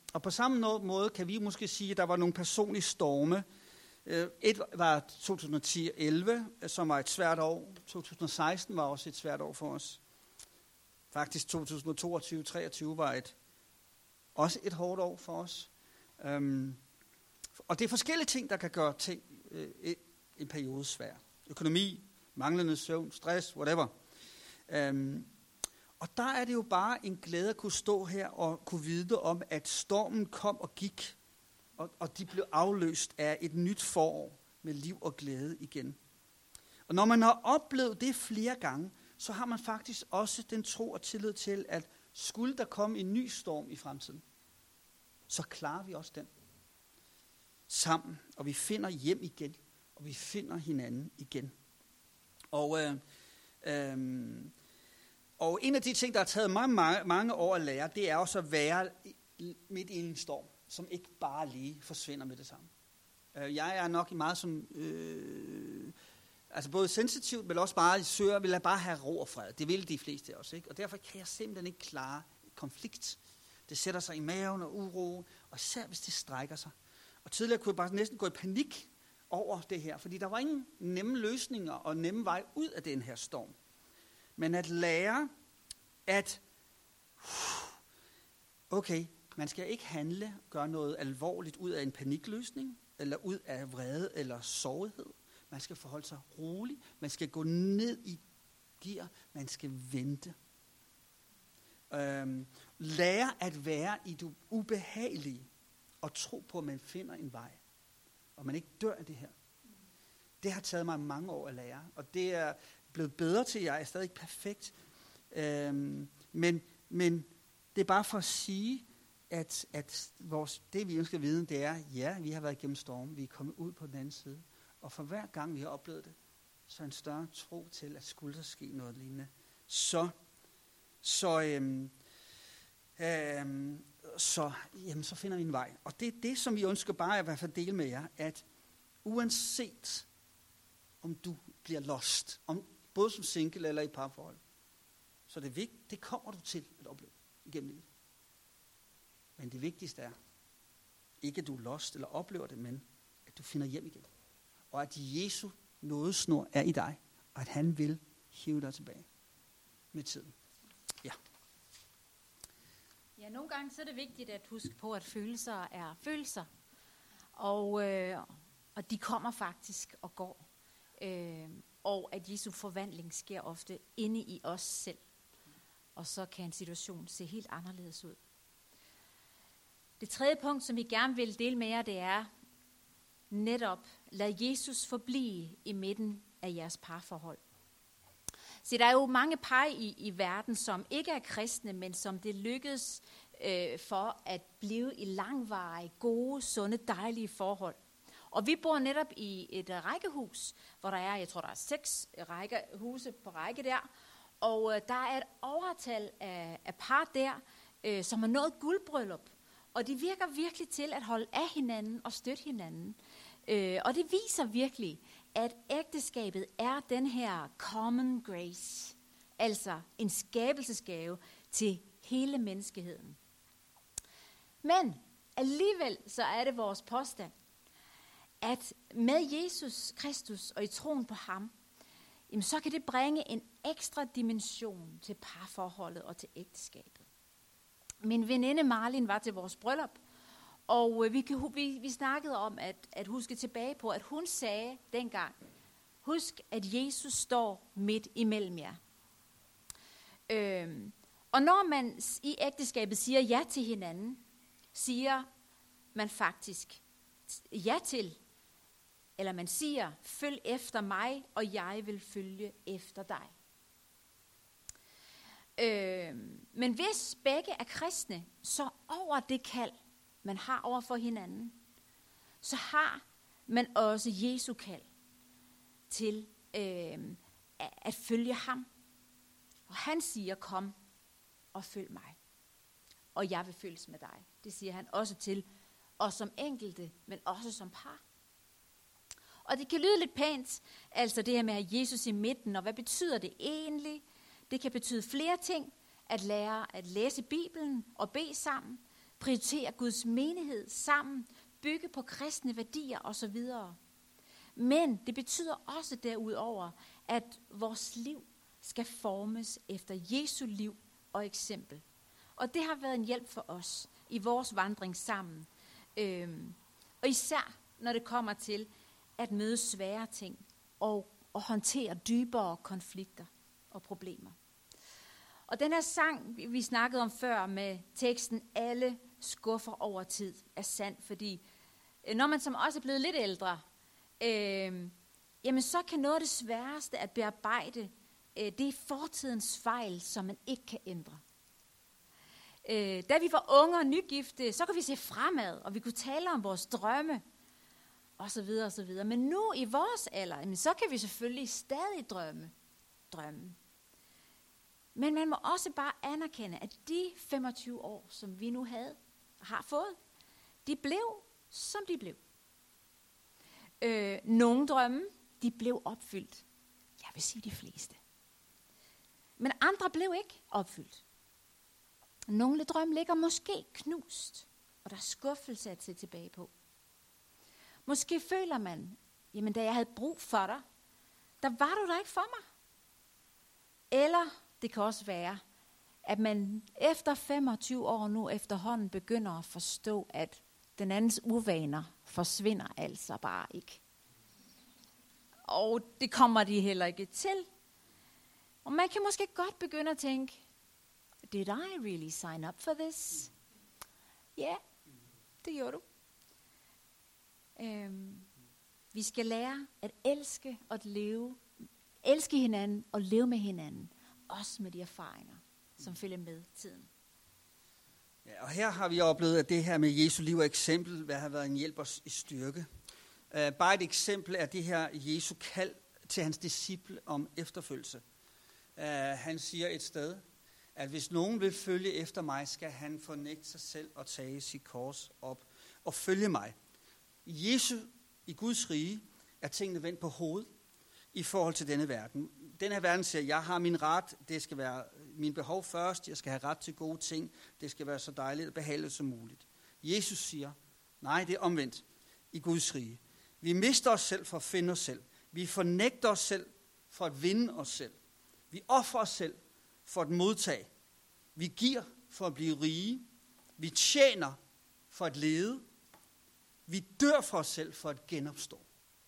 Og på samme måde kan vi måske sige, at der var nogle personlige storme. Et var to tusind og ti elleve, som var et svært år. to tusind og seksten var også et svært år for os. Faktisk to tusind og toogtyve treogtyve var et, også et hårdt år for os. Um, og det er forskellige ting, der kan gøre ting øh, en periode svær. Økonomi, manglende søvn, stress, whatever. Um, og der er det jo bare en glæde at kunne stå her og kunne vide om, at stormen kom og gik, og, og de blev afløst af et nyt forår med liv og glæde igen. Og når man har oplevet det flere gange, så har man faktisk også den tro og tillid til, at skulle der komme en ny storm i fremtiden, så klarer vi også den sammen, og vi finder hjem igen, og vi finder hinanden igen. Og, øh, øh, og en af de ting, der har taget mig mange, mange år at lære, det er også at være midt i en storm, som ikke bare lige forsvinder med det samme. Jeg er nok meget som, øh, altså både sensitivt, men også bare søger, vil jeg bare have ro og fred. Det vil de fleste også, ikke? Og derfor kan jeg simpelthen ikke klare konflikt. Det sætter sig i maven og uro, og især hvis det strækker sig. Og tidligere kunne jeg bare næsten gå i panik over det her, fordi der var ingen nemme løsninger og nemme vej ud af den her storm. Men at lære, at okay, man skal ikke handle, gøre noget alvorligt ud af en panikløsning, eller ud af vrede eller sårighed. Man skal forholde sig rolig, man skal gå ned i gear, man skal vente. Øhm, lære at være i det ubehagelige, og tro på, at man finder en vej, og man ikke dør af det her. Det har taget mig mange år at lære, og det er blevet bedre til, jeg er stadig ikke perfekt. Øhm, men, men det er bare for at sige, at, at vores, det vi ønsker at vide, det er, ja, vi har været igennem stormen, vi er kommet ud på den anden side, og for hver gang vi har oplevet det, så er en større tro til, at skulle der ske noget lignende. Så, så, øhm, øhm, så, jamen, så finder vi en vej. Og det er det, som vi ønsker bare at i hvert fald dele med jer, at uanset om du bliver lost, om, både som single eller i parforhold, så det er vigtigt, det kommer du til at opleve igennem livet. Men det vigtigste er, ikke at du er lost eller oplever det, men at du finder hjem igen. Og at Jesu nådesnor er i dig, og at han vil hive dig tilbage med tiden. Ja. Ja, nogle gange så er det vigtigt at huske på, at følelser er følelser. Og, øh, og de kommer faktisk og går. Øh, og at Jesu forvandling sker ofte inde i os selv. Og så kan en situation se helt anderledes ud. Det tredje punkt, som vi gerne vil dele med jer, det er netop, lad Jesus forblive i midten af jeres parforhold. Så der er jo mange par i, i verden, som ikke er kristne, men som det lykkes øh, for at blive i langvarige, gode, sunde, dejlige forhold. Og vi bor netop i et rækkehus, hvor der er, jeg tror der er seks rækkehuse på række der, og øh, der er et overtal af, af par der, øh, som har nået guldbryllup. Og de virker virkelig til at holde af hinanden og støtte hinanden. Øh, og det viser virkelig, at ægteskabet er den her common grace. Altså en skabelsesgave til hele menneskeheden. Men alligevel så er det vores påstand, at med Jesus Kristus og i troen på ham, jamen så kan det bringe en ekstra dimension til parforholdet og til ægteskabet. Min veninde Marlin var til vores bryllup, og vi, vi, vi snakkede om at, at huske tilbage på, at hun sagde dengang, husk at Jesus står midt imellem jer. Øhm, og når man i ægteskabet siger ja til hinanden, siger man faktisk ja til, eller man siger, følg efter mig, og jeg vil følge efter dig. Øh, men hvis begge er kristne, så over det kald, man har over for hinanden, så har man også Jesu kald til øh, at følge ham. Og han siger, kom og følg mig, og jeg vil følges med dig. Det siger han også til os som enkelte, men også som par. Og det kan lyde lidt pænt, altså det her med at have Jesus i midten, og hvad betyder det egentlig? Det kan betyde flere ting, at lære at læse Bibelen og bede sammen. prioritere Guds menighed sammen, bygge på kristne værdier osv. Men det betyder også derudover, at vores liv skal formes efter Jesu liv og eksempel. Og det har været en hjælp for os i vores vandring sammen. Øhm, og især når det kommer til at møde svære ting og, og håndtere dybere konflikter og problemer. Og den her sang, vi snakkede om før med teksten, alle skuffer over tid, er sandt, fordi når man som også er blevet lidt ældre, øh, jamen så kan noget af det sværeste at bearbejde, øh, det er fortidens fejl, som man ikke kan ændre. Øh, da vi var unge og nygifte, så kunne vi se fremad, og vi kunne tale om vores drømme, og så videre, og så videre. Men nu i vores alder, jamen, så kan vi selvfølgelig stadig drømme, drømme. Men man må også bare anerkende, at de femogtyve år, som vi nu havde, har fået, de blev, som de blev. Øh, nogle drømme, de blev opfyldt. Jeg vil sige de fleste. Men andre blev ikke opfyldt. Nogle drømme ligger måske knust, og der er skuffelse at se tilbage på. Måske føler man, jamen da jeg havde brug for dig, der var du der ikke for mig. Eller det kan også være, at man efter femogtyve år nu efterhånden begynder at forstå, at den andens uvaner forsvinder altså bare ikke. Og det kommer de heller ikke til. Og man kan måske godt begynde at tænke, did I really sign up for this? Ja, yeah, det gjorde du. Øhm, vi skal lære at elske og at leve, elske hinanden og leve med hinanden. Også med de erfaringer, som følger med tiden. Ja, og her har vi oplevet, at det her med Jesu liv og eksempel, hvad har været en hjælp os i styrke. Uh, bare et eksempel er det her Jesu kald til hans disciple om efterfølgelse. Uh, han siger et sted, at hvis nogen vil følge efter mig, skal han fornægte sig selv og tage sit kors op og følge mig. I Jesu, i Guds rige, er tingene vendt på hovedet i forhold til denne verden. Den her verden siger, jeg har min ret, det skal være min behov først, jeg skal have ret til gode ting, det skal være så dejligt og behageligt som muligt. Jesus siger, nej, det er omvendt i Guds rige. Vi mister os selv for at finde os selv. Vi fornægter os selv for at vinde os selv. Vi ofrer os selv for at modtage. Vi giver for at blive rige. Vi tjener for at lede. Vi dør for os selv for at genopstå.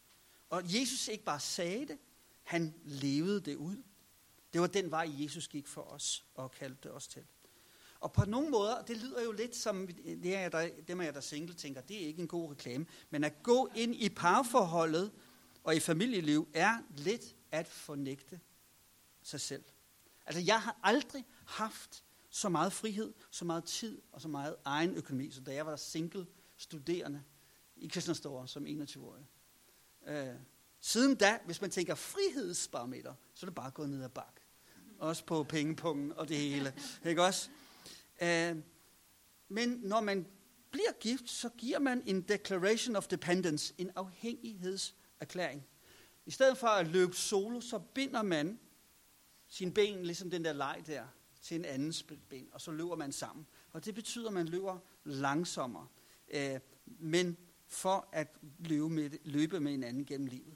Og Jesus ikke bare sagde det, han levede det ud. Det var den vej, Jesus gik for os og kaldte os til. Og på nogle måder, det lyder jo lidt som, det er der, dem af jer, der single, tænker, det er ikke en god reklame, men at gå ind i parforholdet og i familieliv er lidt at fornægte sig selv. Altså, jeg har aldrig haft så meget frihed, så meget tid og så meget egen økonomi, så da jeg var single studerende i Kristnestor som enogtyve-årig. Øh, siden da, hvis man tænker frihedsbarometer, så er det bare gået ned ad bak. Også på pengepungen og det hele. Ikke også? Øh, men når man bliver gift, så giver man en declaration of dependence, en afhængighedserklæring. I stedet for at løbe solo, så binder man sin ben, ligesom den der leg der, til en andens ben, og så løber man sammen. Og det betyder, at man løber langsommere, øh, men for at løbe med, løbe med en anden gennem livet.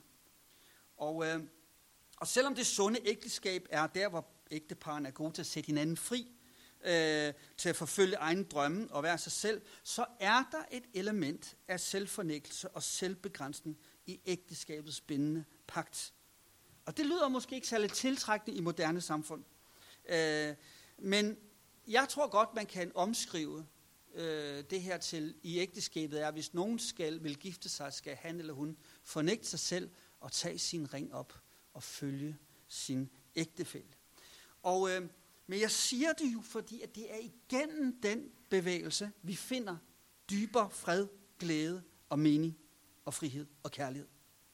Og, øh, og selvom det sunde ægteskab er der, hvor ægteparen er gode til at sætte hinanden fri, øh, til at forfølge egen drømme og være sig selv, så er der et element af selvfornægtelse og selvbegrænsning i ægteskabets bindende pagt. Og det lyder måske ikke særlig tiltrækkende i moderne samfund. Øh, men jeg tror godt, man kan omskrive øh, det her til i ægteskabet, er, at hvis nogen skal vil gifte sig, skal han eller hun fornægte sig selv og tage sin ring op og følge sin ægtefælle. Og, øh, men jeg siger det jo, fordi at det er igennem den bevægelse, vi finder dybere fred, glæde og mening og frihed og kærlighed.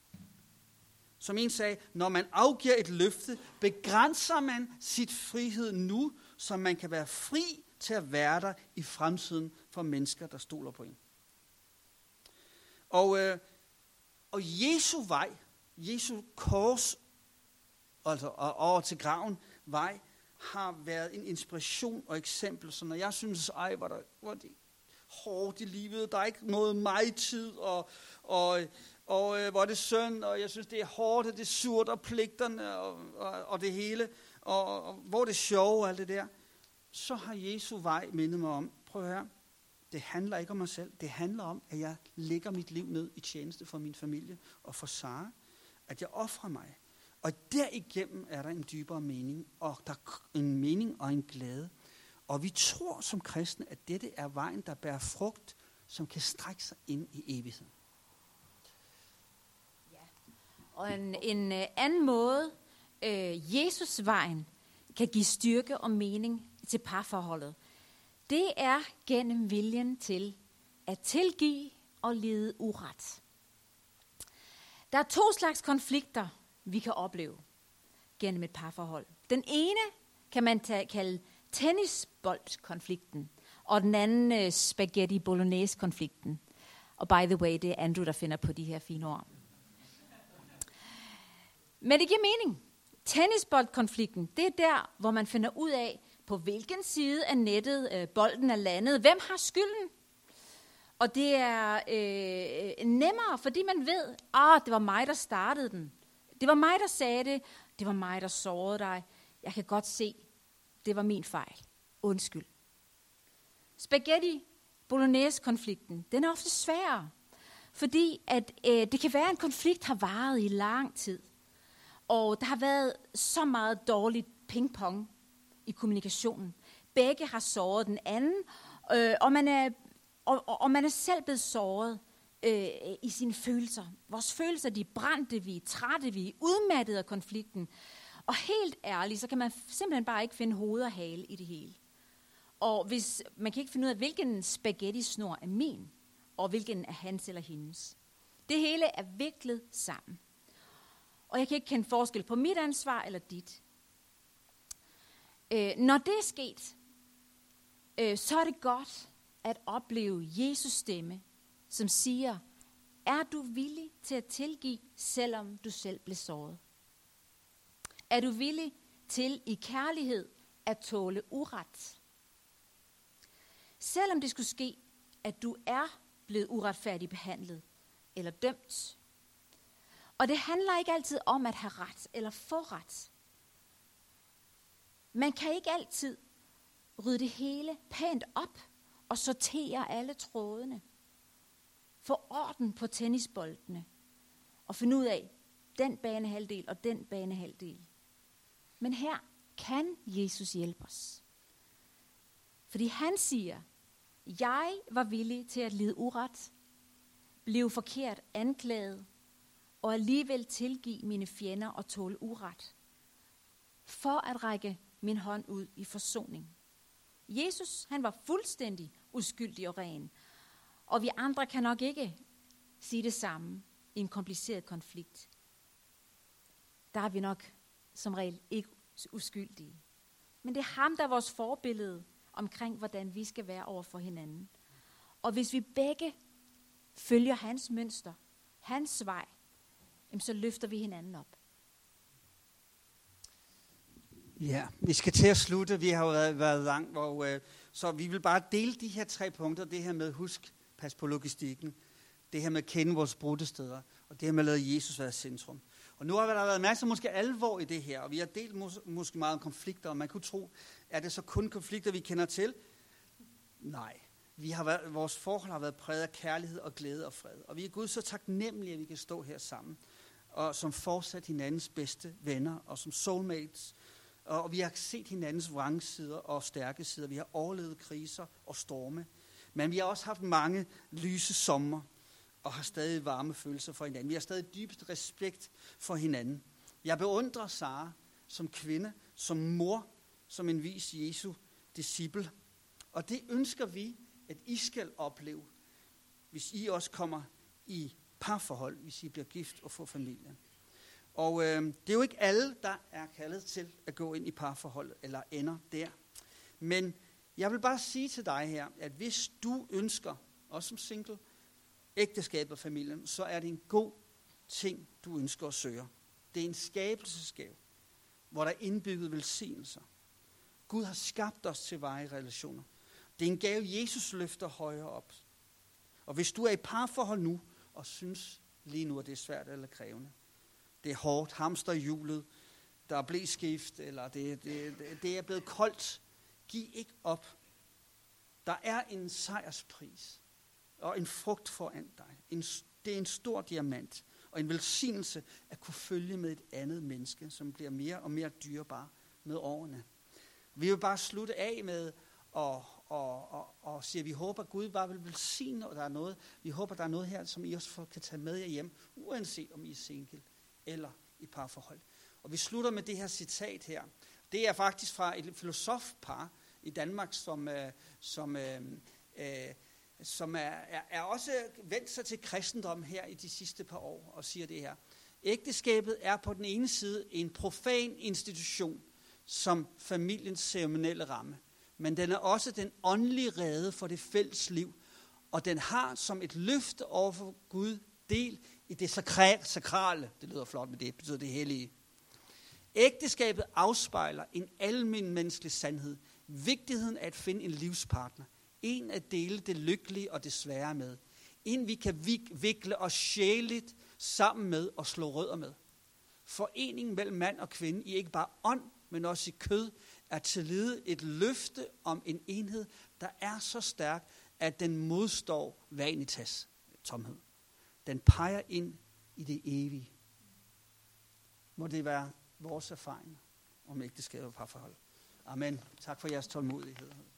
Som en sagde, når man afgiver et løfte, begrænser man sit frihed nu, så man kan være fri til at være der i fremtiden for mennesker, der stoler på en. Og, øh, og Jesu vej, Jesu kors, altså og over til graven vej, har været en inspiration og eksempel. Så når jeg synes, ej, hvor, der, hvor, det, hårdt i livet, der er ikke noget mig-tid, og, og, og øh, hvor er det synd, og jeg synes, det er hårdt, og det er surt, og pligterne, og, og, og det hele, og, og hvor er det sjove, og alt det der, så har Jesu vej mindet mig om, prøv at høre, det handler ikke om mig selv, det handler om, at jeg lægger mit liv ned i tjeneste for min familie, og for Sara, at jeg offrer mig. Og derigennem er der en dybere mening, og der er en mening og en glæde. Og vi tror som kristne, at dette er vejen, der bærer frugt, som kan strække sig ind i evigheden. Ja. Og en, en uh, anden måde, uh, Jesus-vejen kan give styrke og mening til parforholdet, det er gennem viljen til at tilgive og lide uret. Der er to slags konflikter, vi kan opleve gennem et parforhold. Den ene kan man tage, kalde tennisboldkonflikten, og den anden uh, spaghetti bolognese-konflikten. Og by the way, det er Andrew, der finder på de her fine ord. Men det giver mening. Tennisboldkonflikten, det er der, hvor man finder ud af, på hvilken side af nettet øh, bolden er landet. Hvem har skylden? Og det er øh, nemmere, fordi man ved, at ah, det var mig, der startede den. Det var mig, der sagde det. Det var mig, der sårede dig. Jeg kan godt se, det var min fejl. Undskyld. Spaghetti bolognese-konflikten, den er ofte sværere, fordi at, øh, det kan være, at en konflikt har varet i lang tid. Og der har været så meget dårligt ping-pong i kommunikationen. Begge har såret den anden, øh, og, man er, og, og, og man er selv blevet såret øh, i sine følelser. Vores følelser, de brændte vi, trætte vi, udmattede af konflikten. Og helt ærligt, så kan man simpelthen bare ikke finde hoved og hale i det hele. Og hvis man kan ikke finde ud af, hvilken spaghetti-snor er min, og hvilken er hans eller hendes. Det hele er viklet sammen. Og jeg kan ikke kende forskel på mit ansvar eller dit. Øh, når det er sket, øh, så er det godt at opleve Jesus stemme, som siger, er du villig til at tilgive, selvom du selv blev såret? Er du villig til i kærlighed at tåle uret? Selvom det skulle ske, at du er blevet uretfærdigt behandlet eller dømt. Og det handler ikke altid om at have ret eller få ret. Man kan ikke altid rydde det hele pænt op og sortere alle trådene. Få orden på tennisboldene og finde ud af den banehalvdel og den banehalvdel. Men her kan Jesus hjælpe os. Fordi han siger, jeg var villig til at lide uret, blive forkert anklaget og alligevel tilgive mine fjender og tåle uret, for at række min hånd ud i forsoning. Jesus, han var fuldstændig uskyldig og ren, og vi andre kan nok ikke sige det samme i en kompliceret konflikt. Der er vi nok som regel ikke uskyldige. Men det er ham, der er vores forbillede omkring, hvordan vi skal være over for hinanden. Og hvis vi begge følger hans mønster, hans vej, så løfter vi hinanden op. Ja, vi skal til at slutte. Vi har jo været, været langt, og, øh, så vi vil bare dele de her tre punkter. Det her med husk, pas på logistikken. Det her med at kende vores brudte steder. Og det her med at lade Jesus være centrum. Og nu har der været masser måske alvor i det her. Og vi har delt mås- måske meget om konflikter. Og man kunne tro, er det så kun konflikter, vi kender til? Nej. Vi har været, vores forhold har været præget af kærlighed og glæde og fred. Og vi er Gud så taknemmelige, at vi kan stå her sammen. Og som fortsat hinandens bedste venner. Og som soulmates. Og vi har set hinandens vrangsider og stærke sider. Vi har overlevet kriser og storme. Men vi har også haft mange lyse sommer. Og har stadig varme følelser for hinanden. Vi har stadig dybest respekt for hinanden. Jeg beundrer Sara som kvinde, som mor, som en vis Jesu disciple. Og det ønsker vi, at I skal opleve, hvis I også kommer i parforhold, hvis I bliver gift og får familie. Og øh, det er jo ikke alle, der er kaldet til at gå ind i parforholdet, eller ender der. Men jeg vil bare sige til dig her, at hvis du ønsker, også som single, ægteskab og familien, så er det en god ting, du ønsker at søge. Det er en skabelsesgave, hvor der er indbygget velsignelser. Gud har skabt os til varige relationer. Det er en gave, Jesus løfter højere op. Og hvis du er i parforhold nu, og synes lige nu, at det er svært eller krævende, det er hårdt, hamsterhjulet, der er blevet skift, eller det, det, det, det er blevet koldt, giv ikke op. Der er en sejrspris, og en frugt foran dig. En, det er en stor diamant, og en velsignelse at kunne følge med et andet menneske, som bliver mere og mere dyrebar med årene. Vi vil bare slutte af med at og, og, og sige, at vi håber, at Gud bare vil velsigne, og der er noget, vi håber, der er noget her, som I også kan tage med jer hjem, uanset om I er single eller i parforhold. Og vi slutter med det her citat her. Det er faktisk fra et filosofpar i Danmark, som, øh, som, øh, øh, som er, er, er også vendt sig til kristendom her i de sidste par år, og siger det her. Ægteskabet er på den ene side en profan institution, som familiens ceremonielle ramme. Men den er også den åndelige rede for det fælles liv, og den har som et løfte over for Gud del i det sakrale. Det lyder flot, men det betyder det hellige. Ægteskabet afspejler en almen menneskelig sandhed. Vigtigheden af at finde en livspartner. En at dele det lykkelige og det svære med. En vi kan vikle os sjæligt sammen med og slå rødder med. Foreningen mellem mand og kvinde i ikke bare ånd, men også i kød, er tillige et løfte om en enhed, der er så stærk, at den modstår vanitas, tomhed. Den peger ind i det evige. Må det være vores erfaring om ægteskab og parforhold. Amen. Tak for jeres tålmodighed.